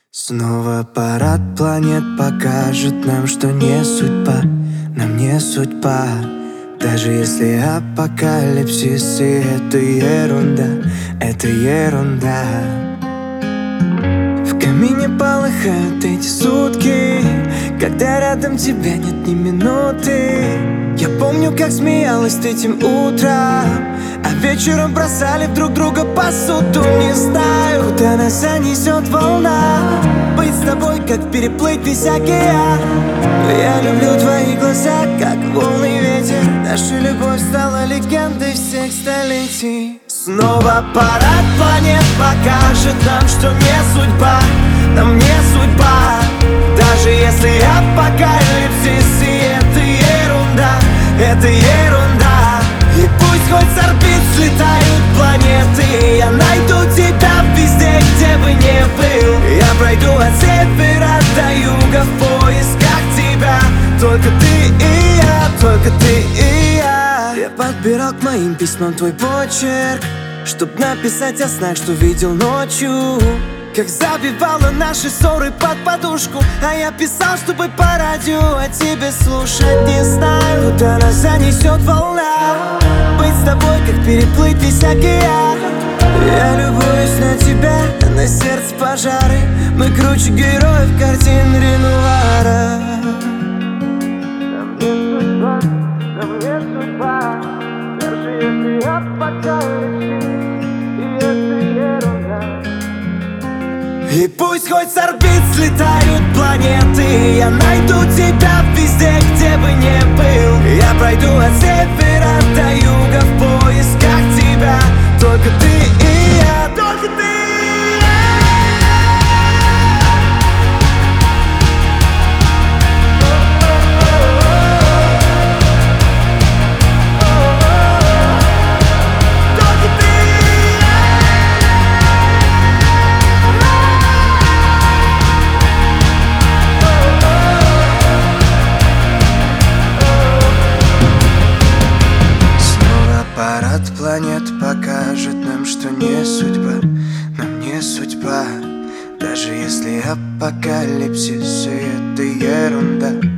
Снова парад планет покажет нам, что не судьба, нам не судьба. Даже если апокалипсис, и это ерунда, это ерунда. В камине полыхают эти сутки, когда рядом тебя нет ни минуты. Я помню, как смеялась ты этим утром, а вечером бросали друг друга посуду. Не знаю, куда нас занесет волна, быть с тобой, как переплыть весь океан. Я люблю твои глаза, как волны ветер. Наша любовь стала легендой всех столетий. Снова парад планет покажет нам, что не судьба, нам не судьба. Даже если апокалипсис, и это ерунда, это ерунда. И пусть хоть с орбит слетают планеты, я найду тебя везде, где бы не был. Я пройду от севера до юга в поисках тебя. Только ты и я, только ты и я. Я подбирал к моим письмам твой почерк, чтоб написать о снах, что видел ночью. Как забивала наши ссоры под подушку, а я писал, чтобы по радио о тебе слушать. Не знаю, куда нас занесет волна, быть с тобой, как переплыть весь океан. Я любуюсь на тебя, а на сердце пожары. Мы круче героев картин Ренуара. Нам не судьба, даже если апокалипсис, и это ерунда. И пусть хоть с орбит слетают планеты, я найду тебя везде, где бы не был. Я пройду от севера до юга в поисках тебя. Только ты и я, только ты и я. Только ты и я. Парад планет покажет нам, что не судьба, нам не судьба. Даже если апокалипсис, и это ерунда.